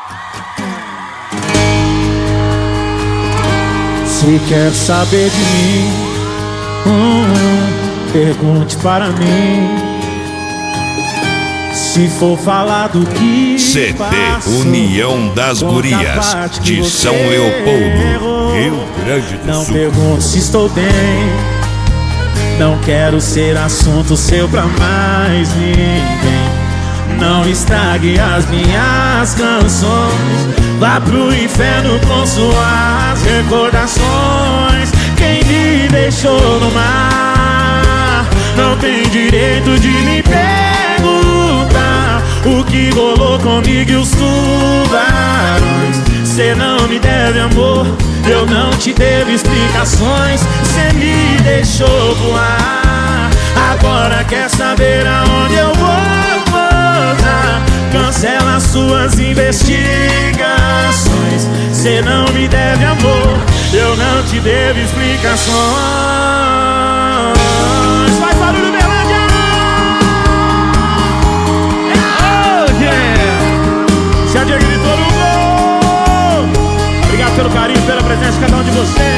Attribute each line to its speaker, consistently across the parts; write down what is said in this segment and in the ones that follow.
Speaker 1: Se quer saber de mim, pergunte para mim. Se for falar do que
Speaker 2: CD
Speaker 1: faço,
Speaker 2: União das Gurias de São Leopoldo, Rio Grande do
Speaker 1: não
Speaker 2: Sul.
Speaker 1: pergunto se estou bem. Não quero ser assunto seu pra mais ninguém. Não estrague as minhas canções. Vá pro inferno com suas recordações. Quem me deixou no mar não tem direito de me perguntar o que rolou comigo e os tubarões. Cê não me deve amor, eu não te devo explicações. Cê me deixou voar, agora quer saber aonde eu vou posar. Cancela suas investigações. Cê não me deve amor, eu não te devo explicações. Faz barulho, Berlândia! Oh, yeah! Já gritou no gol! Obrigado pelo carinho, pela presença de cada um de vocês.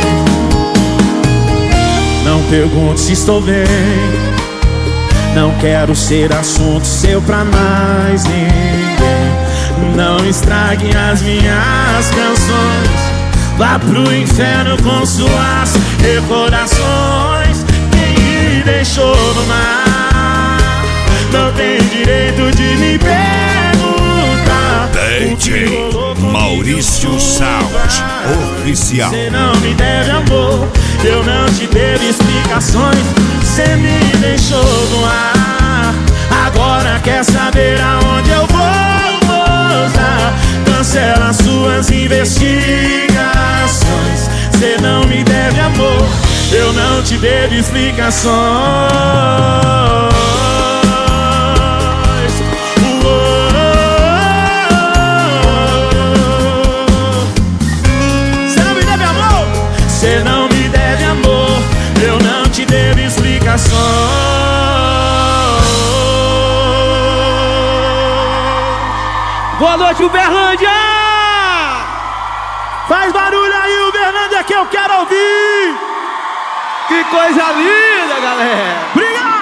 Speaker 1: Não pergunte se estou bem. Não quero ser assunto seu pra mais ninguém. Não estrague as minhas canções. Vá pro inferno com suas recordações. Quem me deixou no mar não tem direito de me perguntar.
Speaker 2: DJ Maurício Sound Oficial.
Speaker 1: Cê não me deve amor, eu não te devo explicações. Cê me deixou no ar, agora quer saber aonde eu vou posar. Cancela suas investigações. Cê não me deve amor, eu não te devo explicações. Cê não me deve amor, eu não te devo explicações.
Speaker 3: Boa noite, Uberlândia!
Speaker 1: Faz barulho aí, Uberlândia, que eu quero ouvir!
Speaker 3: Que coisa linda, galera!
Speaker 1: Obrigado!